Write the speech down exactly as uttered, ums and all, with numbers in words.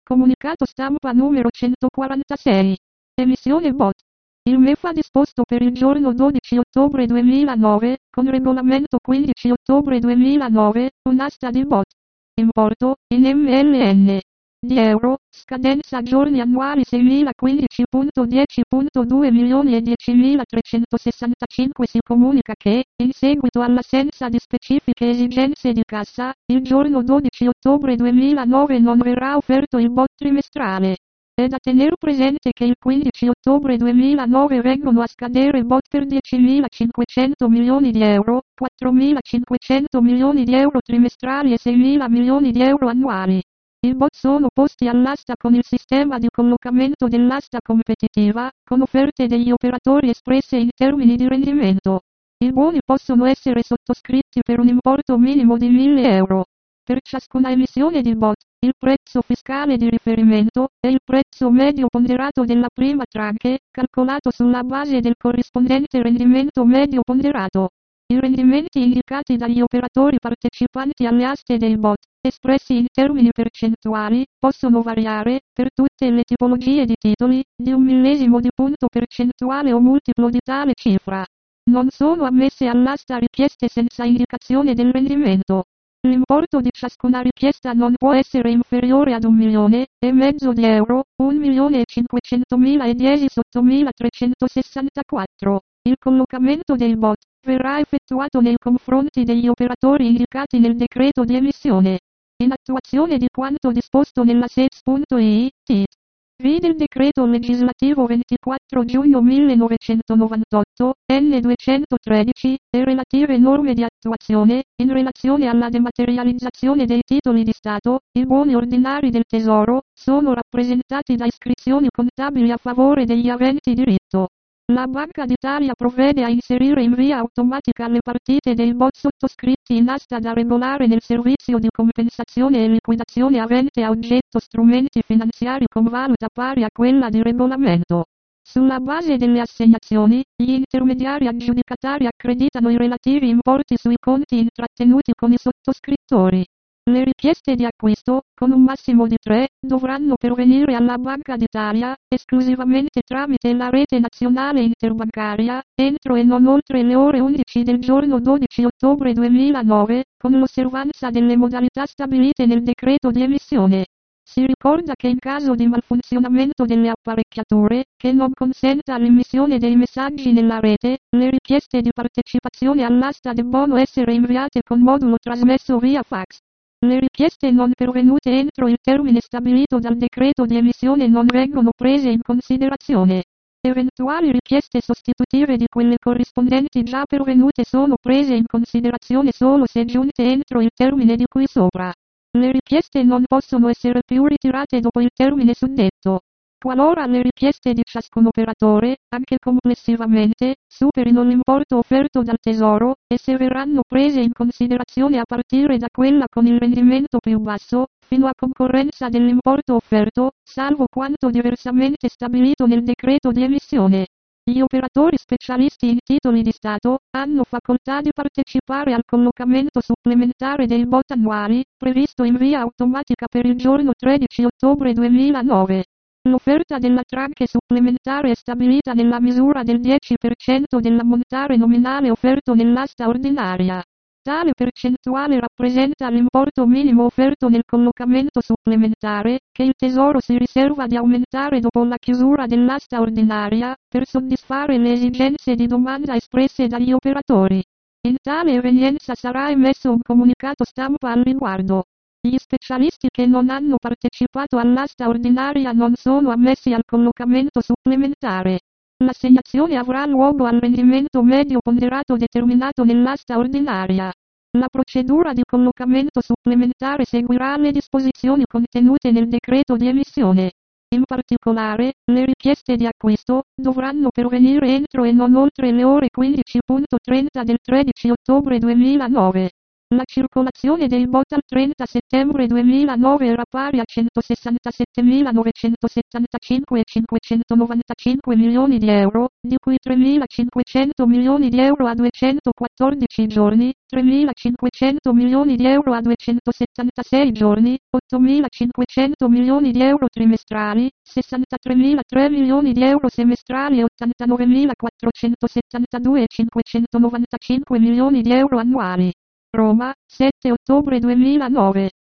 Comunicato stampa numero centoquarantasei. Emissione B O T. Il M E F ha disposto per il giorno dodici ottobre duemilanove, con regolamento quindici ottobre duemilanove, un'asta di B O T. Importo, in M L N. Di euro, scadenza giorni annuali seimilaquindici punto dieci punto due milioni e diecimilatrecentosessantacinque. Si comunica che, in seguito all'assenza di specifiche esigenze di cassa, il giorno dodici ottobre duemilanove non verrà offerto il B O T trimestrale. È da tenere presente che il quindici ottobre duemilanove vengono a scadere B O T per diecimilacinquecento milioni di euro, quattromilacinquecento milioni di euro trimestrali e seimila milioni di euro annuali. I B O T sono posti all'asta con il sistema di collocamento dell'asta competitiva, con offerte degli operatori espresse in termini di rendimento. I buoni possono essere sottoscritti per un importo minimo di mille euro. Per ciascuna emissione di B O T, il prezzo fiscale di riferimento è il prezzo medio ponderato della prima tranche, calcolato sulla base del corrispondente rendimento medio ponderato. I rendimenti indicati dagli operatori partecipanti alle aste dei B O T, espressi in termini percentuali, possono variare, per tutte le tipologie di titoli, di un millesimo di punto percentuale o multiplo di tale cifra. Non sono ammesse all'asta richieste senza indicazione del rendimento. L'importo di ciascuna richiesta non può essere inferiore ad un milione e mezzo di euro, un milione e cinquecentomila e dieci sottomilatrecentosessantaquattro. Il collocamento dei B O T verrà effettuato nei confronti degli operatori indicati nel decreto di emissione. In attuazione di quanto disposto nella S E T S.I, T I T. Vide il decreto legislativo ventiquattro giugno millenovecentonovantotto, N duecentotredici, e relative norme di attuazione, in relazione alla dematerializzazione dei titoli di Stato. I buoni ordinari del Tesoro sono rappresentati da iscrizioni contabili a favore degli aventi diritto. La Banca d'Italia provvede a inserire in via automatica le partite dei B O T sottoscritti in asta da regolare nel servizio di compensazione e liquidazione avente a oggetto strumenti finanziari con valuta pari a quella di regolamento. Sulla base delle assegnazioni, gli intermediari aggiudicatari accreditano i relativi importi sui conti intrattenuti con i sottoscrittori. Le richieste di acquisto, con un massimo di tre, dovranno pervenire alla Banca d'Italia, esclusivamente tramite la rete nazionale interbancaria, entro e non oltre le ore undici del giorno dodici ottobre duemilanove, con l'osservanza delle modalità stabilite nel decreto di emissione. Si ricorda che in caso di malfunzionamento delle apparecchiature, che non consenta l'emissione dei messaggi nella rete, le richieste di partecipazione all'asta debbono essere inviate con modulo trasmesso via fax. Le richieste non pervenute entro il termine stabilito dal decreto di emissione non vengono prese in considerazione. Eventuali richieste sostitutive di quelle corrispondenti già pervenute sono prese in considerazione solo se giunte entro il termine di cui sopra. Le richieste non possono essere più ritirate dopo il termine suddetto. Qualora le richieste di ciascun operatore, anche complessivamente, superino l'importo offerto dal Tesoro, esse verranno prese in considerazione a partire da quella con il rendimento più basso, fino a concorrenza dell'importo offerto, salvo quanto diversamente stabilito nel decreto di emissione. Gli operatori specialisti in titoli di Stato hanno facoltà di partecipare al collocamento supplementare dei B O T annuali, previsto in via automatica per il giorno tredici ottobre duemilanove. L'offerta della tranche supplementare è stabilita nella misura del dieci per cento dell'ammontare nominale offerto nell'asta ordinaria. Tale percentuale rappresenta l'importo minimo offerto nel collocamento supplementare, che il Tesoro si riserva di aumentare dopo la chiusura dell'asta ordinaria, per soddisfare le esigenze di domanda espresse dagli operatori. In tale evenienza sarà emesso un comunicato stampa al riguardo. Gli specialisti che non hanno partecipato all'asta ordinaria non sono ammessi al collocamento supplementare. L'assegnazione avrà luogo al rendimento medio ponderato determinato nell'asta ordinaria. La procedura di collocamento supplementare seguirà le disposizioni contenute nel decreto di emissione. In particolare, le richieste di acquisto dovranno pervenire entro e non oltre le ore quindici e trenta del tredici ottobre duemilanove. La circolazione dei B O T al trenta settembre duemilanove era pari a centosessantasettemilanovecentosettantacinque e cinquecentonovantacinque milioni di euro, di cui tremilacinquecento milioni di euro a duecentoquattordici giorni, tremilacinquecento milioni di euro a duecentosettantasei giorni, ottomilacinquecento milioni di euro trimestrali, sessantatremilatré milioni di euro semestrali e ottantanovemilaquattrocentosettantadue e cinquecentonovantacinque milioni di euro annuali. Roma, sette ottobre duemilanove.